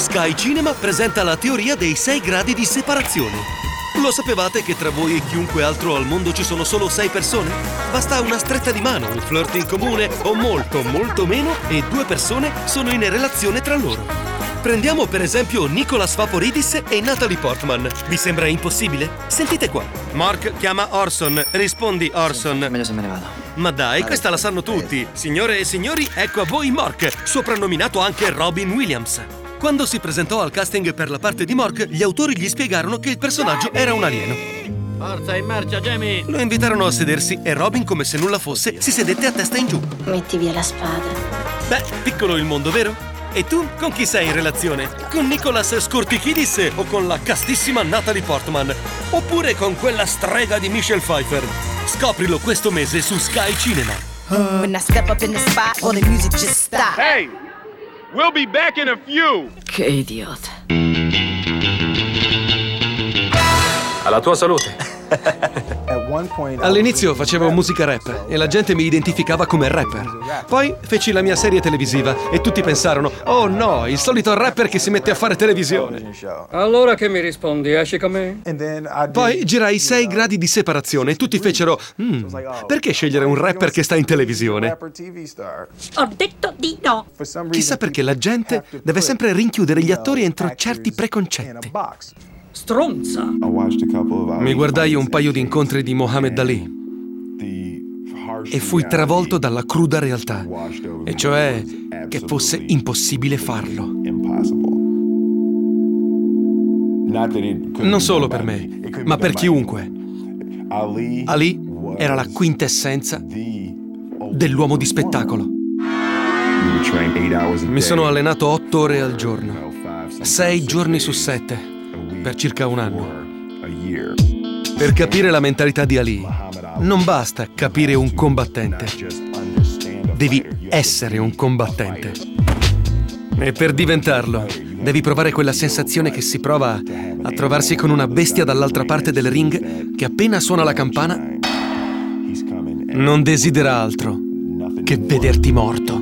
Sky Cinema presenta la teoria dei 6 gradi di separazione. Lo sapevate che tra voi e chiunque altro al mondo ci sono solo 6 persone? Basta una stretta di mano, un flirt in comune o molto, molto meno e 2 persone sono in relazione tra loro. Prendiamo per esempio Nicolas Faporidis e Natalie Portman. Vi sembra impossibile? Sentite qua. Mark chiama Orson. Rispondi, Orson. Meglio se me ne vado. Ma dai, questa la sanno tutti. Signore e signori, ecco a voi Mork, soprannominato anche Robin Williams. Quando si presentò al casting per la parte di Mork, gli autori gli spiegarono che il personaggio era un alieno. Forza, in marcia, Jamie! Lo invitarono a sedersi e Robin, come se nulla fosse, si sedette a testa in giù. Metti via la spada. Beh, piccolo il mondo, vero? E tu con chi sei in relazione? Con Nicolas Scortichidis o con la castissima Natalie Portman? Oppure con quella strega di Michelle Pfeiffer? Scoprilo questo mese su Sky Cinema. When I step up in the spot, all the music just stop. Hey, we'll be back in a few. Che idiota. Alla tua salute. All'inizio facevo musica rap e la gente mi identificava come rapper. Poi feci la mia serie televisiva e tutti pensarono: oh no, il solito rapper che si mette a fare televisione. Allora che mi rispondi? Esci con me? Poi girai 6 gradi di separazione e tutti fecero: perché scegliere un rapper che sta in televisione? Ho detto di no. Chissà perché la gente deve sempre rinchiudere gli attori entro certi preconcetti. Stronza! Mi guardai un paio di incontri di Muhammad Ali e fui travolto dalla cruda realtà, e cioè che fosse impossibile farlo. Non solo per me, ma per chiunque. Ali era la quintessenza dell'uomo di spettacolo. Mi sono allenato 8 ore al giorno, 6 giorni su 7, per circa un anno. Per capire la mentalità di Ali, non basta capire un combattente, devi essere un combattente. E per diventarlo, devi provare quella sensazione che si prova a trovarsi con una bestia dall'altra parte del ring che appena suona la campana non desidera altro che vederti morto.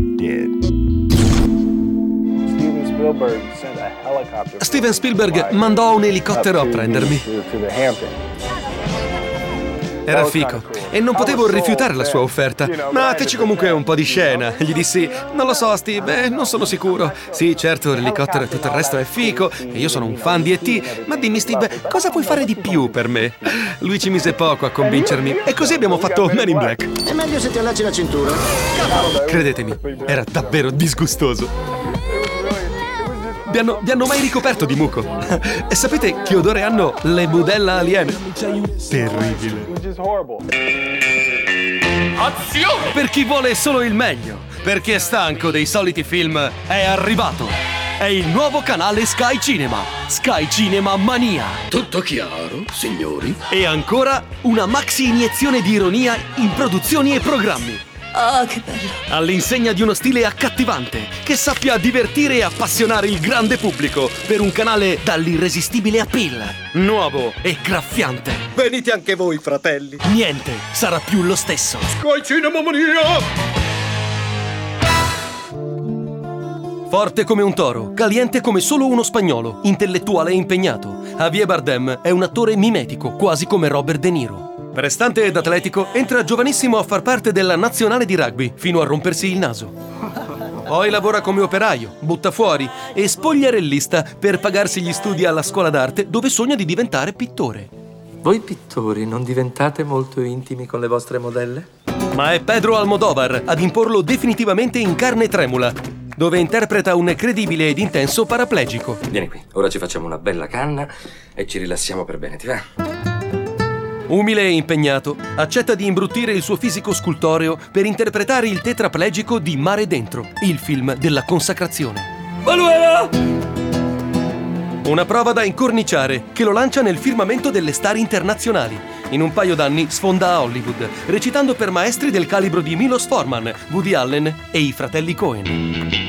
Steven Spielberg mandò un elicottero a prendermi. Era fico e non potevo rifiutare la sua offerta. Ma feci comunque un po' di scena. Gli dissi: non lo so, Steve, non sono sicuro. Sì, certo, l'elicottero e tutto il resto è fico e io sono un fan di E.T., ma dimmi, Steve, cosa puoi fare di più per me? Lui ci mise poco a convincermi e così abbiamo fatto Men in Black. È meglio se ti allacci la cintura. Credetemi, era davvero disgustoso. Vi hanno mai ricoperto di muco? E sapete che odore hanno le budella aliene? Terribile. Azione! Per chi vuole solo il meglio, perché è stanco dei soliti film, è arrivato. È il nuovo canale Sky Cinema. Sky Cinema Mania. Tutto chiaro, signori? E ancora una maxi iniezione di ironia in produzioni e programmi. Oh, che bello. All'insegna di uno stile accattivante che sappia divertire e appassionare il grande pubblico per un canale dall'irresistibile appeal, nuovo e graffiante. Venite anche voi, fratelli. Niente sarà più lo stesso. Sky Cinema Mania! Forte come un toro, caliente come solo uno spagnolo, intellettuale e impegnato, Javier Bardem è un attore mimetico, quasi come Robert De Niro. Prestante ed atletico, entra giovanissimo a far parte della nazionale di rugby, fino a rompersi il naso. Poi lavora come operaio, butta fuori e spogliarellista per pagarsi gli studi alla scuola d'arte, dove sogna di diventare pittore. Voi pittori non diventate molto intimi con le vostre modelle? Ma è Pedro Almodóvar ad imporlo definitivamente in Carne tremula, dove interpreta un credibile ed intenso paraplegico. Vieni qui, ora ci facciamo una bella canna e ci rilassiamo per bene, ti va? Umile e impegnato, accetta di imbruttire il suo fisico scultoreo per interpretare il tetraplegico di Mare Dentro, il film della consacrazione. Manuela! Una prova da incorniciare che lo lancia nel firmamento delle star internazionali. In un paio d'anni sfonda a Hollywood, recitando per maestri del calibro di Milos Forman, Woody Allen e i fratelli Coen.